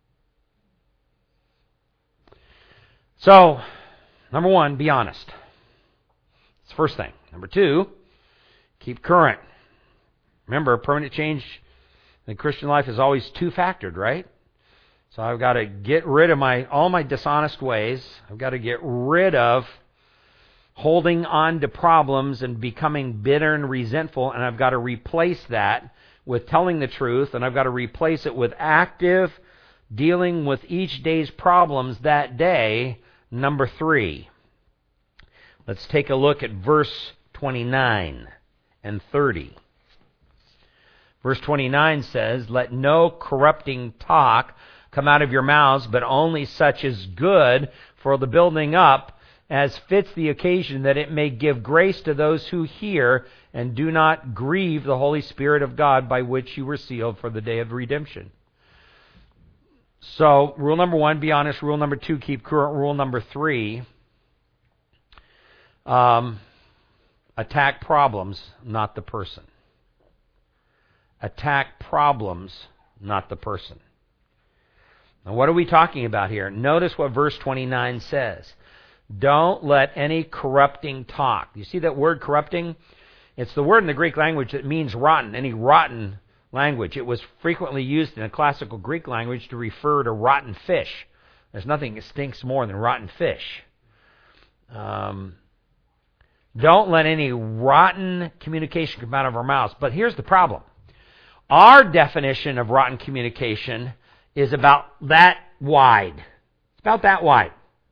So, number one, be honest. That's the first thing. Number two, keep current. Remember, permanent change in the Christian life is always two-factored, right? So I've got to get rid of my all my dishonest ways. I've got to get rid of holding on to problems and becoming bitter and resentful, and I've got to replace that with telling the truth, and I've got to replace it with active dealing with each day's problems that day. Number three. Let's take a look at verse twenty-nine and thirty. Verse twenty-nine says, "Let no corrupting talk come out of your mouths, but only such as good for the building up, as fits the occasion, that it may give grace to those who hear, and do not grieve the Holy Spirit of God, by which you were sealed for the day of redemption." So, rule number one, be honest. Rule number two, keep current. Rule number three, um, attack problems, not the person. Attack problems, not the person. Now, what are we talking about here? Notice what verse twenty-nine says. Don't let any corrupting talk. You see that word corrupting? It's the word in the Greek language that means rotten, any rotten language. It was frequently used in the classical Greek language to refer to rotten fish. There's nothing that stinks more than rotten fish. Um, don't let any rotten communication come out of our mouths. But here's the problem. Our definition of rotten communication is about that wide. It's about that wide.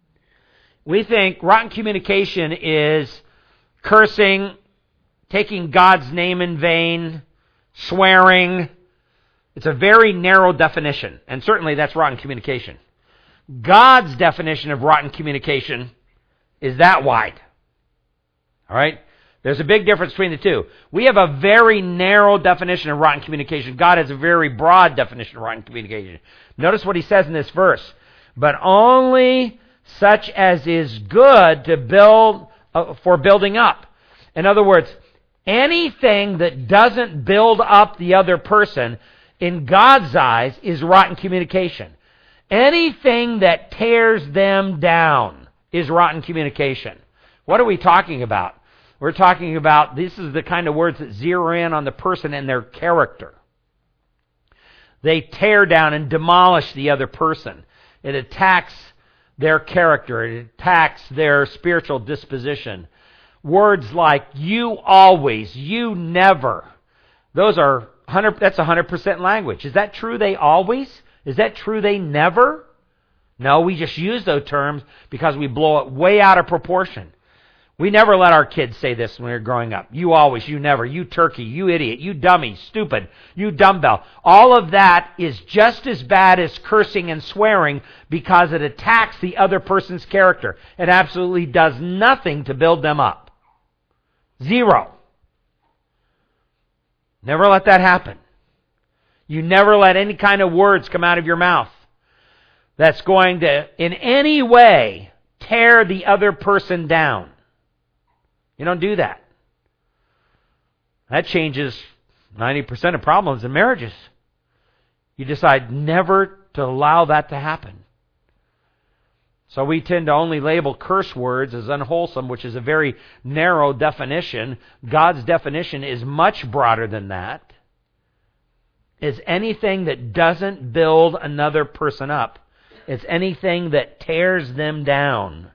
We think rotten communication is cursing, taking God's name in vain, swearing. It's a very narrow definition, and certainly that's rotten communication. God's definition of rotten communication is that wide. All right? There's a big difference between the two. We have a very narrow definition of rotten communication. God has a very broad definition of rotten communication. Notice what he says in this verse. But only such as is good to build uh, for building up. In other words, anything that doesn't build up the other person in God's eyes is rotten communication. Anything that tears them down is rotten communication. What are we talking about? We're talking about, this is the kind of words that zero in on the person and their character. They tear down and demolish the other person. It attacks their character. It attacks their spiritual disposition. Words like, you always, you never. Those are, one hundred, that's one hundred percent language. Is that true they always? Is that true they never? No, we just use those terms because we blow it way out of proportion. We never let our kids say this when we were growing up. You always, you never, you turkey, you idiot, you dummy, stupid, you dumbbell. All of that is just as bad as cursing and swearing because it attacks the other person's character. It absolutely does nothing to build them up. Zero. Never let that happen. You never let any kind of words come out of your mouth that's going to, in any way, tear the other person down. You don't do that. That changes ninety percent of problems in marriages. You decide never to allow that to happen. So we tend to only label curse words as unwholesome, which is a very narrow definition. God's definition is much broader than that. It's anything that doesn't build another person up. It's anything that tears them down.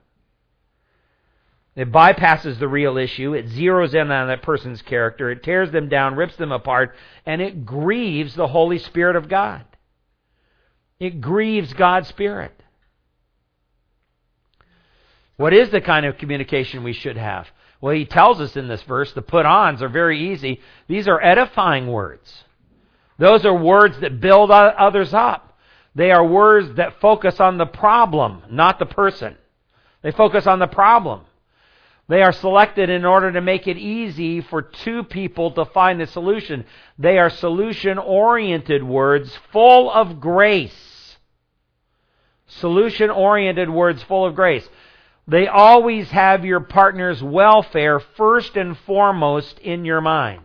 It bypasses the real issue. It zeroes in on that person's character. It tears them down, rips them apart, and it grieves the Holy Spirit of God. It grieves God's Spirit. What is the kind of communication we should have? Well, he tells us in this verse, the put-ons are very easy. These are edifying words. Those are words that build others up. They are words that focus on the problem, not the person. They focus on the problem. They are selected in order to make it easy for two people to find the solution. They are solution-oriented words full of grace. Solution-oriented words full of grace. They always have your partner's welfare first and foremost in your mind.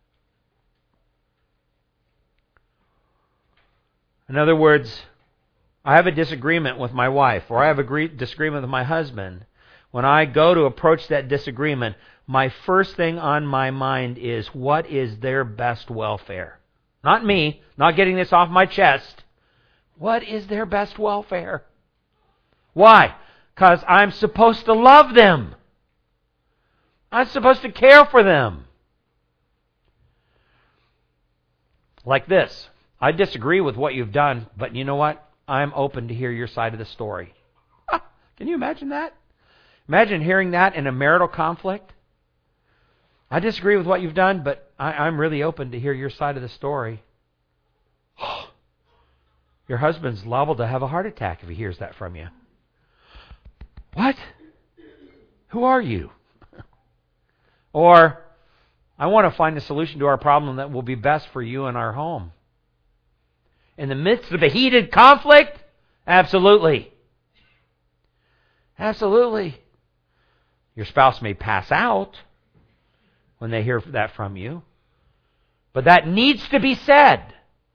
In other words, I have a disagreement with my wife, or I have a disagreement with my husband. When I go to approach that disagreement, my first thing on my mind is, what is their best welfare? Not me, not getting this off my chest. What is their best welfare? Why? Because I'm supposed to love them. I'm supposed to care for them. Like this. I disagree with what you've done, but you know what? I'm open to hear your side of the story. Can you imagine that? Imagine hearing that in a marital conflict. I disagree with what you've done, but I, I'm really open to hear your side of the story. Your husband's liable to have a heart attack if he hears that from you. What? Who are you? Or, I want to find a solution to our problem that will be best for you and our home. In the midst of a heated conflict? Absolutely. Absolutely. Your spouse may pass out when they hear that from you, but that needs to be said.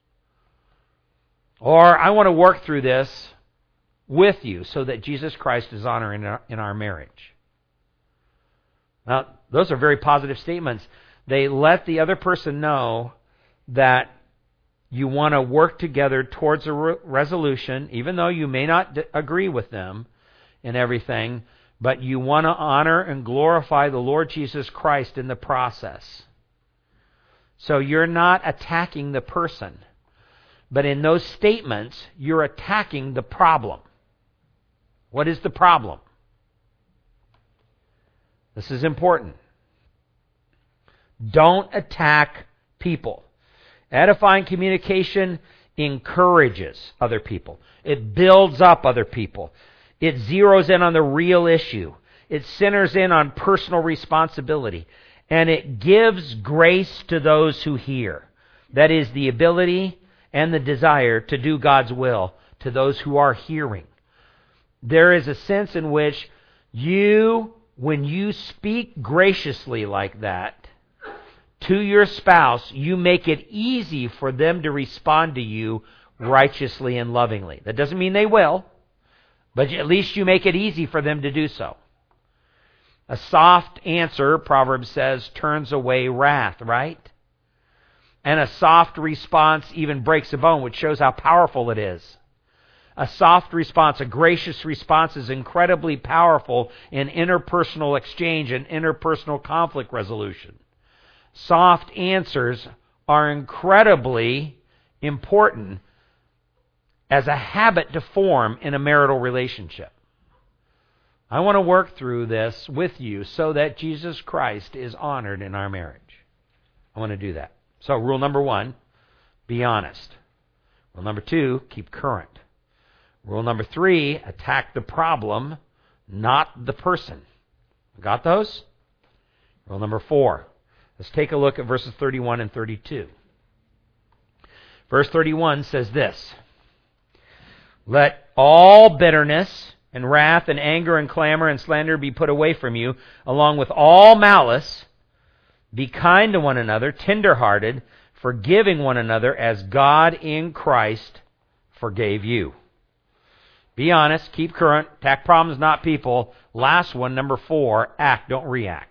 Or, I want to work through this with you so that Jesus Christ is honored in our, in our marriage. Now, those are very positive statements. They let the other person know that you want to work together towards a re- resolution, even though you may not d- agree with them in everything, but you want to honor and glorify the Lord Jesus Christ in the process. So you're not attacking the person, but in those statements, you're attacking the problem. What is the problem? This is important. Don't attack people. Edifying communication encourages other people. It builds up other people. It zeroes in on the real issue. It centers in on personal responsibility. And it gives grace to those who hear. That is, the ability and the desire to do God's will to those who are hearing. There is a sense in which you, when you speak graciously like that to your spouse, you make it easy for them to respond to you righteously and lovingly. That doesn't mean they will, but at least you make it easy for them to do so. A soft answer, Proverbs says, turns away wrath, right? And a soft response even breaks a bone, which shows how powerful it is. A soft response, a gracious response is incredibly powerful in interpersonal exchange and interpersonal conflict resolution. Soft answers are incredibly important as a habit to form in a marital relationship. I want to work through this with you so that Jesus Christ is honored in our marriage. I want to do that. So rule number one, be honest. Rule number two, keep current. Rule number three, attack the problem, not the person. Got those? Rule number four. Let's take a look at verses thirty-one and thirty-two. Verse thirty-one says this: Let all bitterness and wrath and anger and clamor and slander be put away from you, along with all malice. Be kind to one another, tender-hearted, forgiving one another as God in Christ forgave you. Be honest, keep current, attack problems, not people. Last one, number four, act, don't react.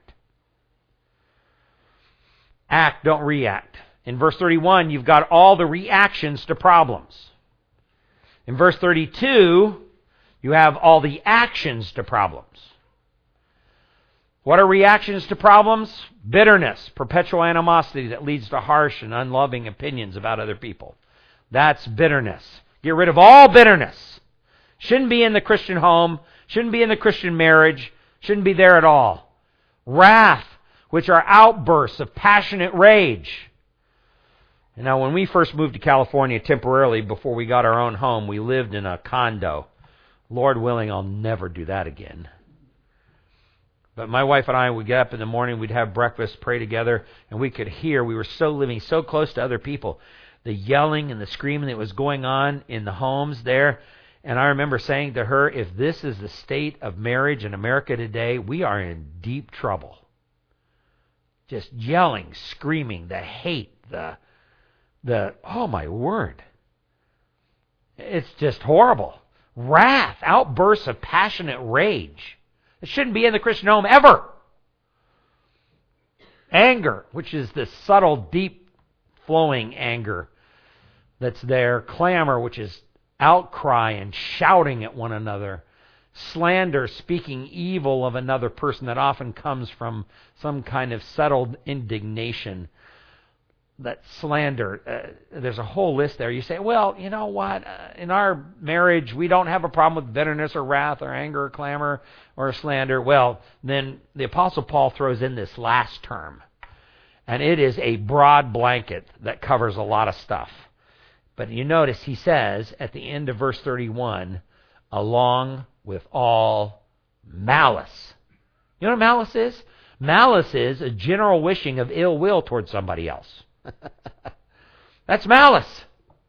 Act, don't react. In verse thirty-one, you've got all the reactions to problems. In verse thirty-two, you have all the actions to problems. What are reactions to problems? Bitterness, perpetual animosity that leads to harsh and unloving opinions about other people. That's bitterness. Get rid of all bitterness. Shouldn't be in the Christian home. Shouldn't be in the Christian marriage. Shouldn't be there at all. Wrath, which are outbursts of passionate rage. And now, when we first moved to California temporarily before we got our own home, we lived in a condo. Lord willing, I'll never do that again. But my wife and I would get up in the morning, we'd have breakfast, pray together, and we could hear, we were so living so close to other people, the yelling and the screaming that was going on in the homes there. And I remember saying to her, if this is the state of marriage in America today, we are in deep trouble. Just yelling, screaming, the hate, the, the, oh my word. It's just horrible. Wrath, outbursts of passionate rage. It shouldn't be in the Christian home ever. Anger, which is this subtle, deep flowing anger that's there. Clamor, which is outcry and shouting at one another. Slander, speaking evil of another person, that often comes from some kind of settled indignation. That slander, uh, there's a whole list there. You say, well, you know what? Uh, in our marriage, we don't have a problem with bitterness or wrath or anger or clamor or slander. Well, then the Apostle Paul throws in this last term. And it is a broad blanket that covers a lot of stuff. But you notice he says at the end of verse thirty-one, along with all malice. You know what malice is? Malice is a general wishing of ill will towards somebody else. That's malice.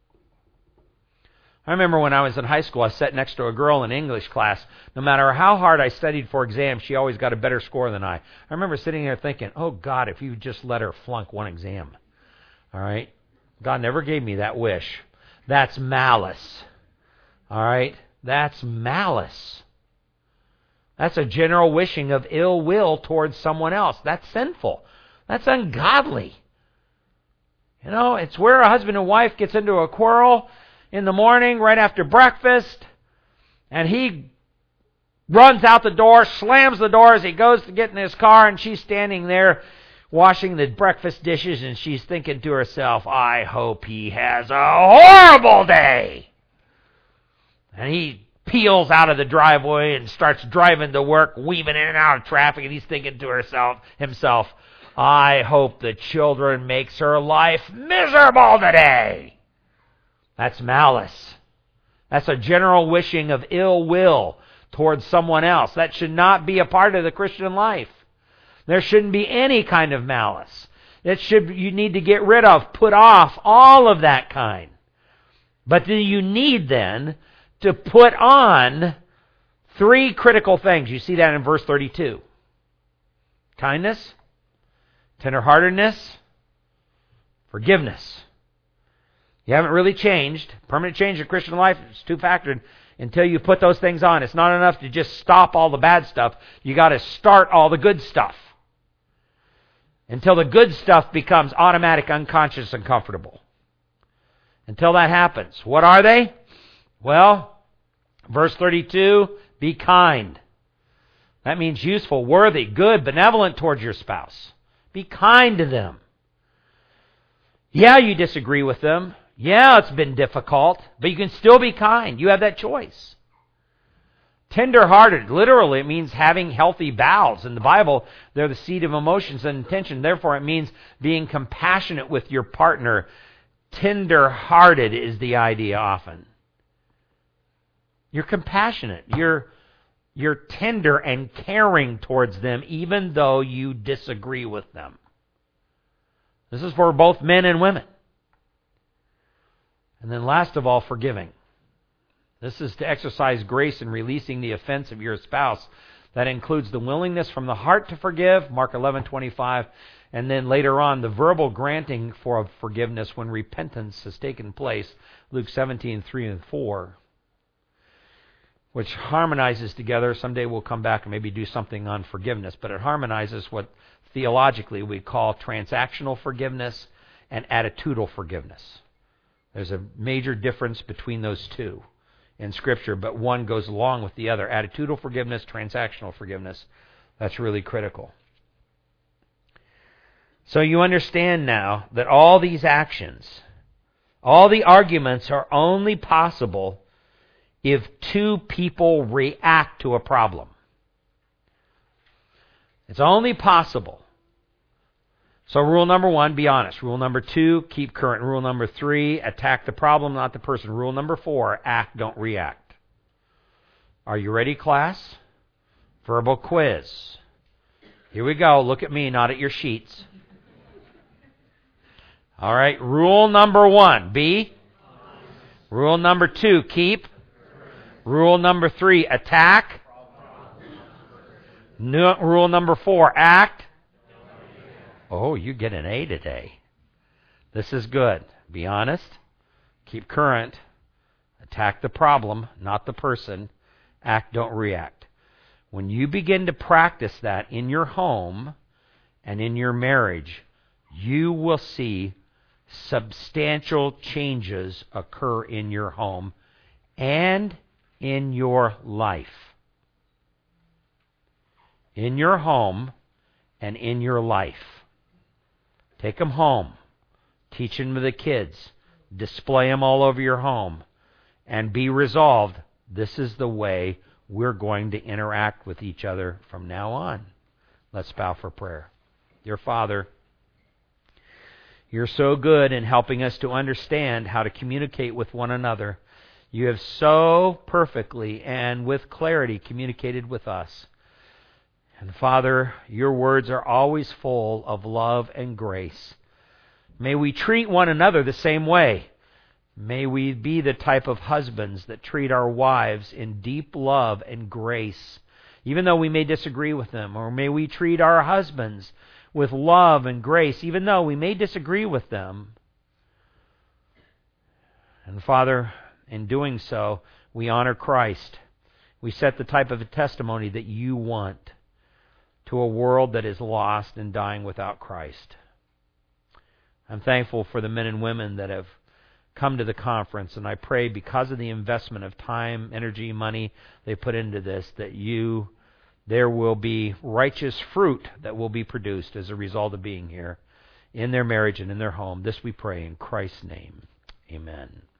I remember when I was in high school, I sat next to a girl in English class. No matter how hard I studied for exams, she always got a better score than I. I remember sitting there thinking, oh God, if you just let her flunk one exam. All right? God never gave me that wish. That's malice. All right? That's malice. That's a general wishing of ill will towards someone else. That's sinful. That's ungodly. You know, it's where a husband and wife gets into a quarrel in the morning right after breakfast, and he runs out the door, slams the door as he goes to get in his car, and she's standing there washing the breakfast dishes, and she's thinking to herself, I hope he has a horrible day. And he peels out of the driveway and starts driving to work, weaving in and out of traffic, and he's thinking to herself, himself, I hope the children makes her life miserable today. That's malice. That's a general wishing of ill will towards someone else. That should not be a part of the Christian life. There shouldn't be any kind of malice. It should, you need to get rid of, put off all of that kind. But do you need then to put on three critical things? You see that in verse thirty-two. Kindness, tenderheartedness, forgiveness. You haven't really changed. Permanent change in Christian life is two-factored until you put those things on. It's not enough to just stop all the bad stuff. You got to start all the good stuff. Until the good stuff becomes automatic, unconscious, and comfortable. Until that happens. What are they? Well, verse thirty-two, be kind. That means useful, worthy, good, benevolent towards your spouse. Be kind to them. Yeah, you disagree with them. Yeah, it's been difficult, but you can still be kind. You have that choice. Tender-hearted, literally, it means having healthy bowels. In the Bible, they're the seat of emotions and intention. Therefore, it means being compassionate with your partner. Tender-hearted is the idea often. You're compassionate. You're, you're tender and caring towards them, even though you disagree with them. This is for both men and women. And then last of all, forgiving. This is to exercise grace in releasing the offense of your spouse. That includes the willingness from the heart to forgive, Mark eleven twenty-five, and then later on the verbal granting for forgiveness when repentance has taken place, Luke seventeen three and four, which harmonizes together. Someday we'll come back and maybe do something on forgiveness, but it harmonizes what theologically we call transactional forgiveness and attitudinal forgiveness. There's a major difference between those two in Scripture, but one goes along with the other. Attitudinal forgiveness, transactional forgiveness. That's really critical. So you understand now that all these actions All the arguments are only possible if two people react to a problem. It's only possible. So rule number one, be honest. Rule number two, keep current. Rule number three, attack the problem, not the person. Rule number four, act, don't react. Are you ready, class? Verbal quiz. Here we go. Look at me, not at your sheets. All right. Rule number one, be. Rule number two, keep. Rule number three, attack. No, rule number four, act. Oh, you get an A today. This is good. Be honest. Keep current. Attack the problem, not the person. Act, don't react. When you begin to practice that in your home and in your marriage, you will see substantial changes occur in your home and in your life. In your home and in your life. Take them home. Teach them to the kids. Display them all over your home. And be resolved. This is the way we're going to interact with each other from now on. Let's bow for prayer. Dear Father, you're so good in helping us to understand how to communicate with one another. You have so perfectly and with clarity communicated with us. And Father, your words are always full of love and grace. May we treat one another the same way. May we be the type of husbands that treat our wives in deep love and grace, even though we may disagree with them. Or may we treat our husbands with love and grace, even though we may disagree with them. And Father, in doing so, we honor Christ. We set the type of a testimony that you want to a world that is lost and dying without Christ. I'm thankful for the men and women that have come to the conference, and I pray because of the investment of time, energy, money they put into this, that you, there will be righteous fruit that will be produced as a result of being here in their marriage and in their home. This we pray in Christ's name. Amen.